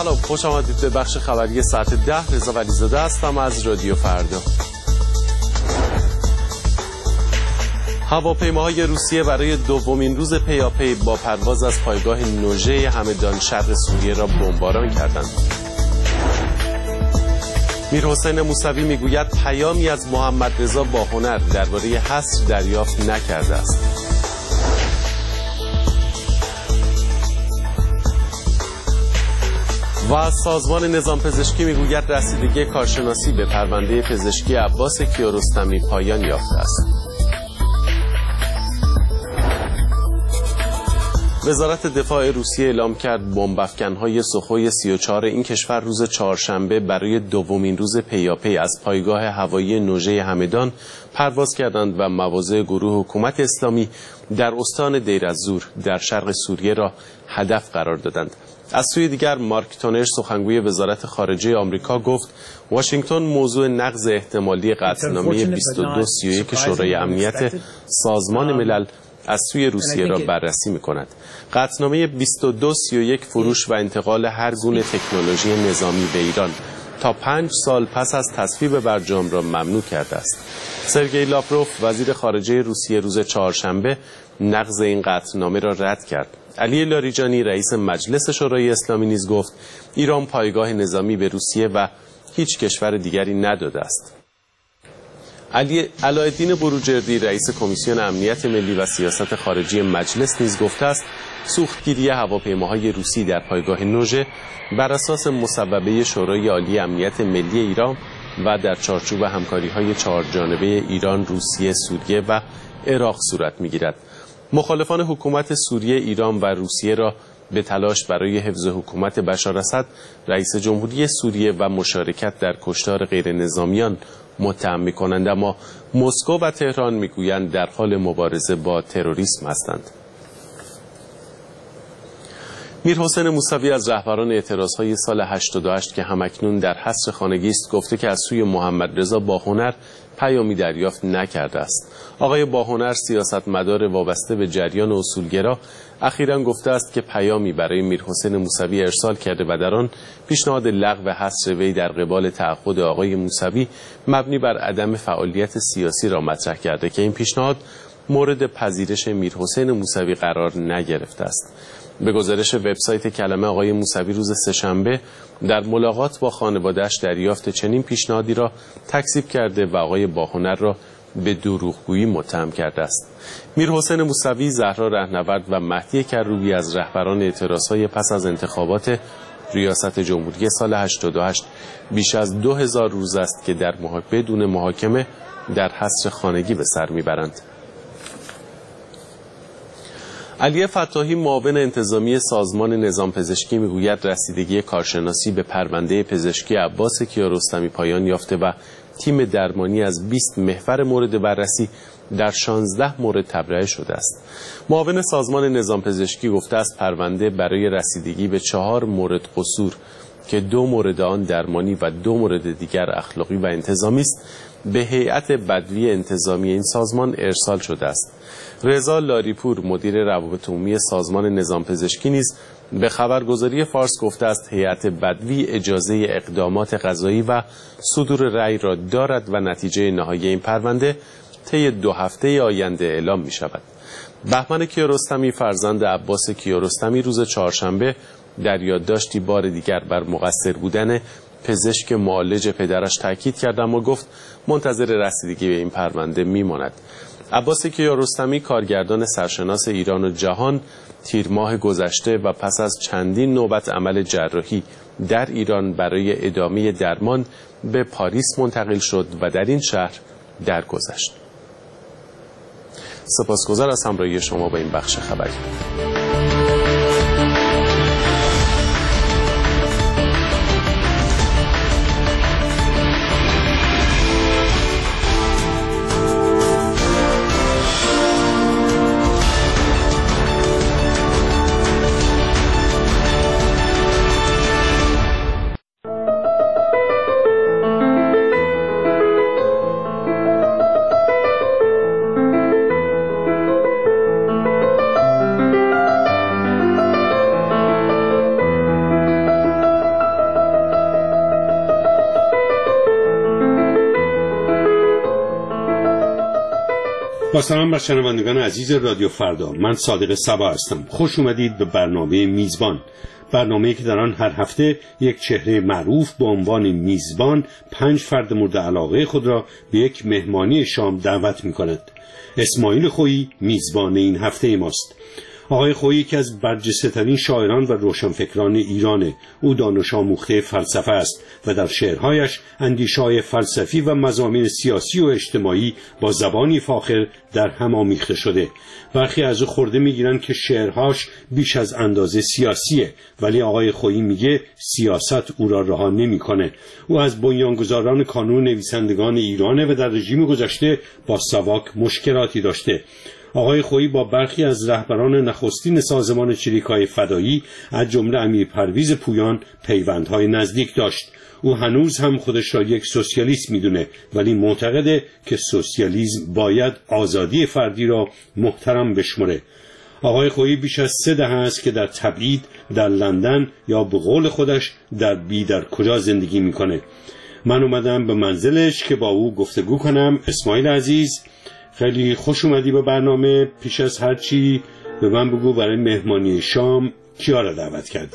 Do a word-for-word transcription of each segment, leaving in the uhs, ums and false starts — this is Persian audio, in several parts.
سلام، خوش آمدید به بخش خبری ساعت ده. رضا ولیزاده هستم از رادیو فردا. هواپیماهای روسیه برای دومین روز پیاپی با پرواز از پایگاه نوژه همدان شرق سوریه را بمباران کردند. میرحسین موسوی میگوید پیامی از محمد رضا باهنر درباره حصر دریافت نکرده است. و سازمان نظام پزشکی میگوید رسیدگی کارشناسی به پرونده پزشکی عباس کیارستمی پایان یافته است. وزارت دفاع روسیه اعلام کرد بمب‌افکن‌های سوخوی سی و چهار این کشور روز چهارشنبه برای دومین روز پیاپی از پایگاه هوایی نوژه همدان پرواز کردند و مواضع گروه حکومت اسلامی در استان دیر الزور در شرق سوریه را هدف قرار دادند. از سوی دیگر مارک تونر سخنگوی وزارت خارجه آمریکا گفت واشنگتن موضوع نقض احتمالی قطعنامه بیست و دو سی و یک شورای امنیت سازمان ملل از سوی روسیه را بررسی می‌کند. قطعنامه بیست و دو سی و یک فروش و انتقال هر گونه تکنولوژی نظامی به ایران تا پنج سال پس از تصویب برجام را ممنوع کرده است. سرگئی لاوروف وزیر خارجه روسیه روز چهارشنبه نقض این قطعنامه را رد کرد. علی لاریجانی رئیس مجلس شورای اسلامی نیز گفت ایران پایگاه نظامی به روسیه و هیچ کشور دیگری نداده است. علی علایالدین بروجردی رئیس کمیسیون امنیت ملی و سیاست خارجی مجلس نیز گفته است سوختگیری هواپیماهای روسی در پایگاه نوژه بر اساس مصوبه شورای عالی امنیت ملی ایران و در چارچوب همکاری‌های چهارجانبه ایران، روسیه، سوریه و عراق صورت می‌گیرد. مخالفان حکومت سوریه، ایران و روسیه را به تلاش برای حفظ حکومت بشار اسد رئیس جمهوری سوریه و مشارکت در کشتار غیر نظامیان متهم می‌کنند، اما مسکو و تهران می‌گویند در حال مبارزه با تروریسم هستند. میرحسین موسوی از رهبران اعتراضهای سال هشتاد و هشت که همکنون در حصر خانگی است گفته که از سوی محمد رضا باهنر پیامی دریافت نکرده است. آقای باهنر سیاستمدار وابسته به جریان اصولگرا اخیراً گفته است که پیامی برای میرحسین موسوی ارسال کرده و در آن پیشنهاد لغو حصر وی در قبال تعهد آقای موسوی مبنی بر عدم فعالیت سیاسی را مطرح کرده که این پیشنهاد مورد پذیرش میرحسین موسوی قرار نگرفته است. به گزارش وبسایت کلمه آقای موسوی روز سه‌شنبه در ملاقات با خانواده‌اش دریافت چنین پیشنهادی را تکذیب کرده و آقای باهنر را به دروغگویی متهم کرده است. میرحسین موسوی، زهرا رهنورد و مهدی کروبی از رهبران اعتراضهای پس از انتخابات ریاست جمهوری سال هشتاد و هشت بیش از دو هزار روز است که در محاکمه بدون محاکمه در حصر خانگی به سر میبرند. علی فتاحی معاون انتظامی سازمان نظام پزشکی میگوید رسیدگی کارشناسی به پرونده پزشکی عباس کیارستمی پایان یافته و تیم درمانی از بیست محور مورد بررسی در شانزده مورد تبرئه شده است. معاون سازمان نظام پزشکی گفته است پرونده برای رسیدگی به چهار مورد قصور که دو مورد آن درمانی و دو مورد دیگر اخلاقی و انتظامی است به هیئت بدوی انتظامی این سازمان ارسال شده است. رضا لاریپور مدیر روابط عمومی سازمان نظام پزشکی نیز به خبرگزاری فارس گفته است هیئت بدوی اجازه اقدامات قضایی و صدور رأی را دارد و نتیجه نهایی این پرونده طی دو هفته آینده اعلام می شود. بهمن کیارستمی فرزند عباس کیارستمی روز چهارشنبه در یادداشتی بار دیگر بر مقصر بودن پزشک معالج پدرش تاکید کرد، اما گفت منتظر رسیدگی به این پرونده میماند. عباس کیارستمی کارگردان سرشناس ایران و جهان تیر ماه گذشته و پس از چندین نوبت عمل جراحی در ایران برای ادامه درمان به پاریس منتقل شد و در این شهر درگذشت. سپاسگزار از همراهی شما با این بخش خبری. با سلام بر شنوندگان عزیز رادیو فردا، من صادق صبا هستم. خوش اومدید به برنامه میزبان، برنامه‌ای که در آن هر هفته یک چهره معروف به عنوان میزبان پنج فرد مورد علاقه خود را به یک مهمانی شام دعوت می‌کند. اسماعیل خویی میزبان این هفته ماست. آقای خویی یکی از برجسته‌ترین شاعران و روشنفکران ایرانه. او دانش آموخته فلسفه است و در شعرهایش اندیشه‌های فلسفی و مضامین سیاسی و اجتماعی با زبانی فاخر در هم آمیخته شده. برخی از او خورده میگیرن که شعرهاش بیش از اندازه سیاسیه، ولی آقای خویی میگه سیاست او را رها نمی‌کنه. او از بنیانگذاران کانون نویسندگان ایرانه و در رژیم گذشته با ساواک مشکلاتی داشته. آقای خویی با برخی از رهبران نخستین سازمان چریک‌های فدایی از جمله امیر پرویز پویان پیوندهای نزدیک داشت. او هنوز هم خودش را یک سوسیالیست میدونه، ولی معتقده که سوسیالیسم باید آزادی فردی را محترم بشمره. آقای خویی بیش از سه دهه است که در تبعید، در لندن یا به قول خودش در بی در کجا زندگی میکنه. من اومدم به منزلش که با او گفتگو کنم. اسماعیل عزیز، خیلی خوش اومدی به برنامه. پیش از هر چی به من بگو برای مهمانی شام کیا را دعوت کردی؟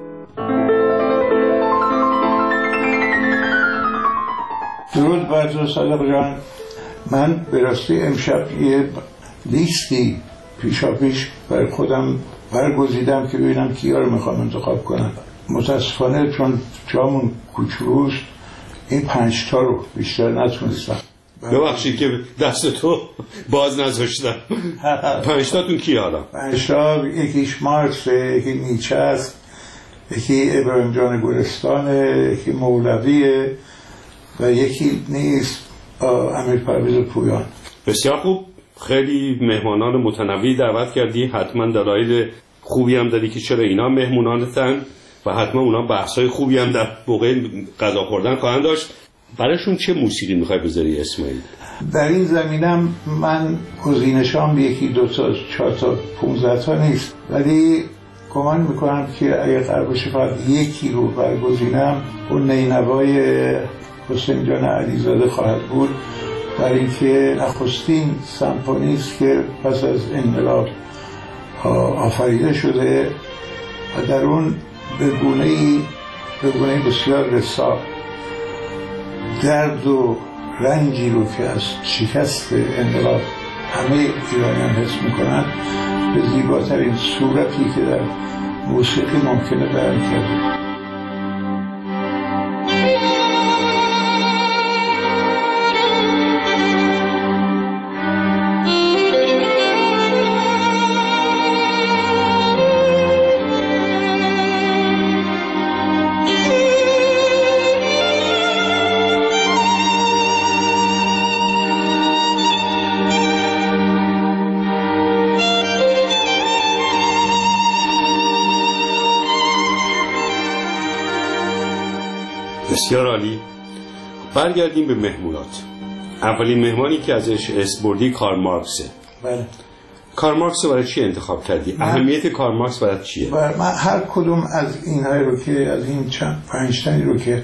درود بر تو صادق جان. من به راستی امشب یه لیستی پیشا پیش برای خودم برگزیدم که ببینم کیا رو میخوام انتخاب کنم. متاسفانه چون جامون کوچولوست این پنج تا رو بیشتر نتونستم. ببخشید که دست تو باز نذاشتم. پنج تاتون کی حالا؟ پنج تا، یکیش مارکس، یکی نیچه است، یکی ابراهیم جان گلستانه، یکی مولویه و یکی نیست امیر پرویز پویان. بسیار خوب، خیلی مهمانان متنوعی دعوت کردی. حتما دلایل خوبی هم داری که چرا اینا مهمونانتن و حتما اونا بحثای خوبی هم در موقع غذا خوردن خواهند داشت. برایشون چه موسیقی میخوای بذاری اسماعیل؟ در این زمینم من گزینشام یکی دو تا چهار تا پونزده تا نیست، ولی گمان میکنم که اگر قرار باشه فقط یکی رو برگزینم اون نینوای حسین جان علیزاده خواهد بود، برای اینکه نخستین سمفونی است که پس از انقلاب آفریده شده و در اون به گونه‌ای به گونه‌ای بسیار رسا درد و رنجی رو که از شکست انقلاب همه ایرانیان حس میکنن به زیباترین صورتی که در موسیقی ممکنه بیان کرده. بسیار عالی. برگردیم به مهمونات. اولین مهمانی که ازش اسم بردی کارل مارکسه. بله. کارل مارکس رو برای چی انتخاب کردی؟ اهمیت کارل مارکس برای چیه؟ بله. من هر کدوم از اینهای رو که از این چند پنج تایی رو که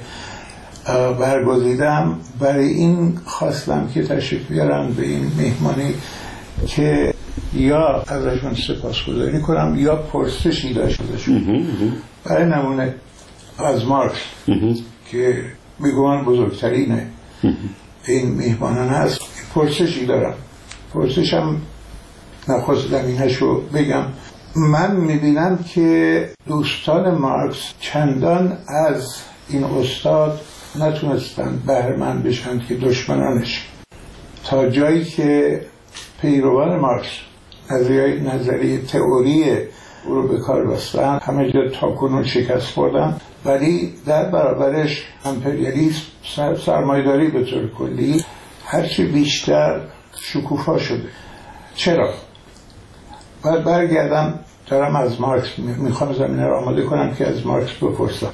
برگزیدم برای این خواستم که تشریف بیارم به این مهمانی که یا ازشون سپاسگزاری کنم یا پرسشی داشته باشم. برای نمونه از مارکس که میگوان بزرگترینه این میهمانان هست، پرسشی دارم. پرسشم نخواست زمینه‌شو بگم. من میبینم که دوستان مارکس چندان از این استاد نتونستن بهره‌مند بشن که دشمنانش، تا جایی که پیروان مارکس نظریه نظریه تئوری او رو به کار بستن همه جا تا کنون شکست خوردن، ولی در برابرش امپریالیسم، سرمایه‌داری به طور کلی هرچی بیشتر شکوفا شده. چرا؟ باید برگردم، دارم از مارکس میخوام زمینه رو آماده کنم که از مارکس بپرسم.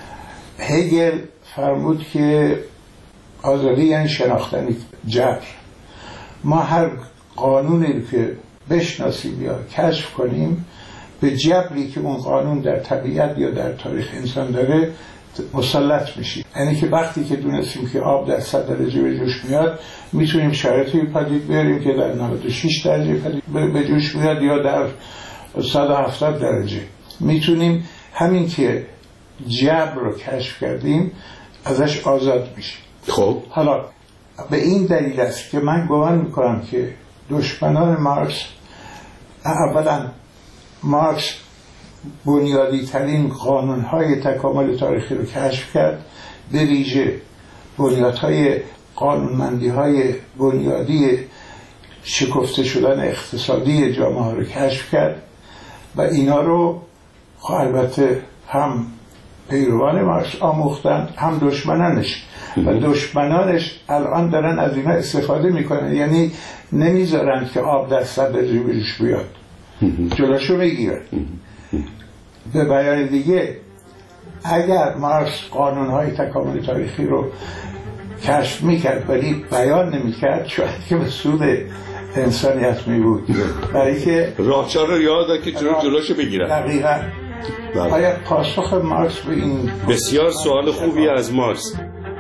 هگل فرمود که آزادی یعنی شناختنی جبر. ما هر قانونی که بشناسیم یا کشف کنیم به جبری که اون قانون در طبیعت یا در تاریخ انسان داره مسلط میشیم. یعنی که وقتی که دونستیم که آب در صد درجه به جوش میاد میتونیم شرایطی پدید بیاریم که در نود و شش درجه پدید به جوش میاد یا در صد و هفتاد درجه. میتونیم همین که جبر رو کشف کردیم ازش آزاد میشیم. خب حالا به این دلیل است که من گمان میکنم که دشمنان مارکس، اولا مارکس بنیادی ترین قانون های تکامل تاریخی رو کشف کرد، به ویژه بنیادهای قانونمندی های بنیادی شکفته شدن اقتصادی جامعه ها رو کشف کرد و اینا رو البته هم پیروان مارکس آموختند هم دشمنانش و دشمنانش الان دارن از اینا استفاده میکنن، یعنی نمیذارن که آب در صد درجه به جوش بیاد، جلوشو میگیرن. به بیان دیگه اگر مارکس قانونهای تکامل تاریخی رو کشف میکرد ولی بیان نمیکرد شاید که به سود انسانیت میبود، برای که راهچار رو یاد که جلو جلوشو بگیرن. دقیقاً. آیا پاسخ مارکس به این بسیار سوال خوبی از مارکس.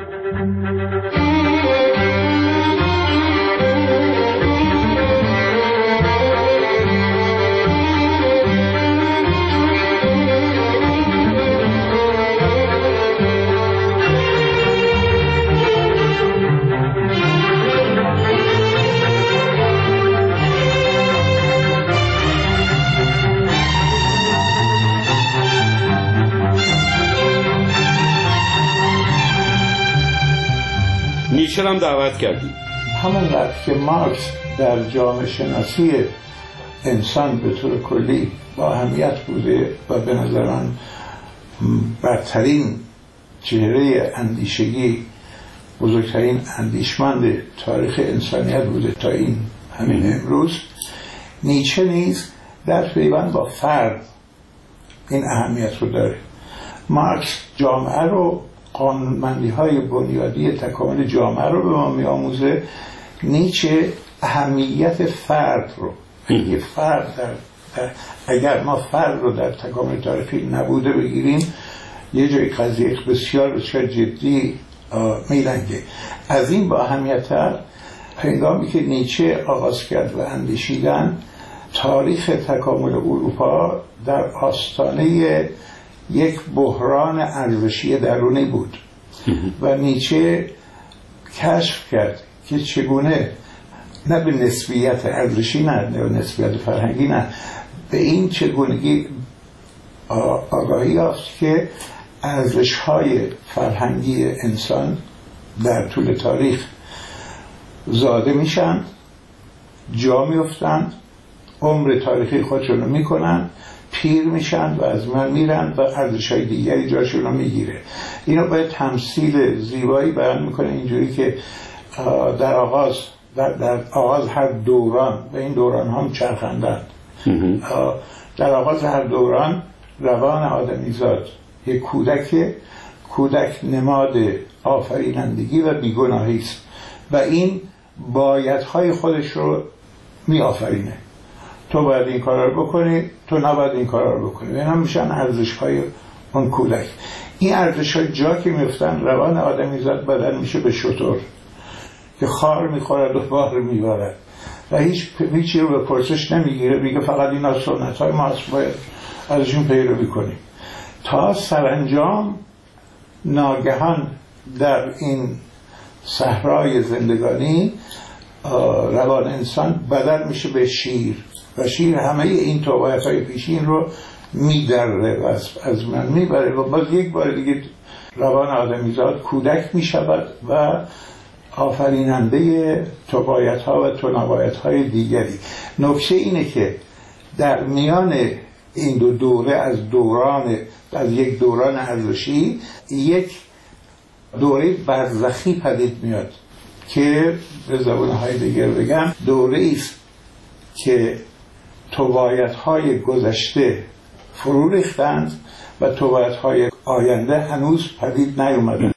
نیچه هم دعوت کردیم. همونقدر که مارکس در جامعه شناسی انسان به طور کلی با اهمیت بوده و به نظر من برترین چهره اندیشگی، بزرگترین اندیشمند تاریخ انسانیت بوده تا این همین امروز، نیچه نیز در پیوند با فرد این اهمیت رو داره. مارکس جامعه رو، قانونمندی های بنیادی تکامل جامعه رو به ما می آموزه. نیچه اهمیت فرد رو، اگه فرد در, در اگر ما فرد رو در تکامل تاریخی نبوده بگیریم یه جای قضیه بسیار بسیار جدی میلنگه. از این با اهمیت‌تر هنگامی که نیچه آغاز کرد و اندیشیدن تاریخ تکامل اروپا در آستانه یک بحران ارزشی درونی بود و نیچه کشف کرد که چگونه نه به نسبیت ارزشی نه نه به نسبیت فرهنگی نه به این چگونگی آگاهی یافت که ارزش‌های فرهنگی انسان در طول تاریخ زاده میشن، جا میافتند، عمر تاریخی خودشون رو میکنن، پیر میشن و از من میرن و ارزش‌های دیگری جاشون رو میگیره. اینو باید تمثیل زیبایی بیان میکنه اینجوری که در آغاز در, در آغاز هر دوران و این دوران هم چرخندند، در آغاز هر دوران روان آدمیزاد یک کودک کودک نماد آفرینندگی و بیگناهی است و این بایدهای خودش رو می آفرینه. تو باید این کار رو بکنی، تو نباید این کار رو بکنی. این هم میشن ارزش‌های اون کودک. این ارزش‌های جا که میفتن روان آدمیزاد بدل میشه به شتر که خار میخورد و بار میبرد و هیچ هیچی رو به پرسش نمیگیره، میگه فقط اینا سنت‌های ماست، باید ازشون پیروی کنیم. تا سرانجام ناگهان در این صحرای زندگانی روان انسان بدل میشه به شیر و شیر همه این توبایت‌های پیشین رو میدره و از, از من میبره و باز یک بار دیگه روان آدمیزاد کودک میشود و آفریننده توبایت‌ها و تنابایت‌های دیگری. نکته اینه که در میان این دو دوره از دوران از یک دوران ارزشی یک دوره برزخی پدید میاد که به زبان هایدگر بگم دوره است که توبایت‌های گذشته فرو ریختند و توبایت‌های آینده هنوز پدید نیومدند.